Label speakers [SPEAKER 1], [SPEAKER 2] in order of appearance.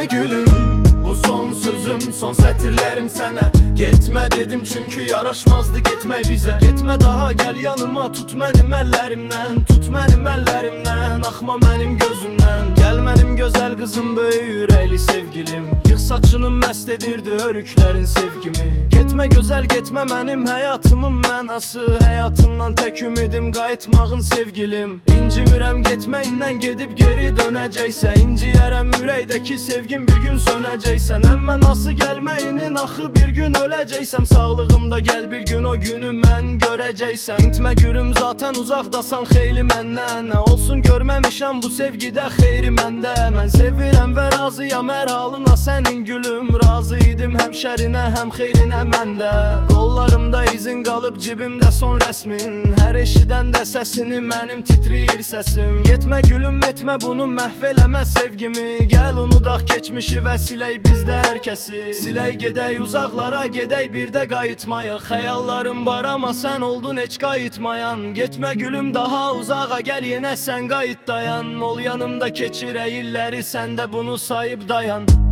[SPEAKER 1] Getmə gülüm, bu son sözüm, son sətirlərim sənə. Getmə dedim çünki yaraşmazdı getmək bizə. Getmə daha, gəl yanıma, tut mənim əllərimdən, tut mənim əllərimdən, axma mənim gözümdən. Gəl mənim gözəl qızım, böyük ürəkli sevgilim, yığ saçını məst edirdi örüklərin sevgimi. Getmə gözəl, getmə mənim həyatımın mənası, həyatımdan tək ümidim qayıtmağın sevgilim. İncimirəm getməyindən, gedib geri dönəcəksə, inciyərəm ürəkdəki sevgim bir gün sönəcəksən. Əmmə nasıl gəlməyinin axı bir gün öləcəksəm, sağlığımda gəl bir gün o günü mən görəcəksən. Gitmə gülüm, zaten uzaqdasan xeyli məndən, nə olsun görməmişəm bu sevgidə xeyri məndə. Mən sevirəm və razıyam hər halına sənin gülüm, razı idim həm şərinə həm xeyrinə məndə. Qollarımda izin qalıb, cibimdə son rəsmin, hər eşidəndə səsini mənim titriyir səsim. Getmə gülüm, etmə bunu, məhv eləmə sevgimi, gəl unudaq keçmişi və silək bizdə hər kəsi. Silək gedək uzaqlara, gedək bir də qayıtmayıq. Xəyallarım var amma sən oldun heç qayıtmayan. Getmə gülüm daha uzağa, gəl yenə sən qayıt dayan. Ol yanımda keçirək illəri, sən də bunu sayıb dayan.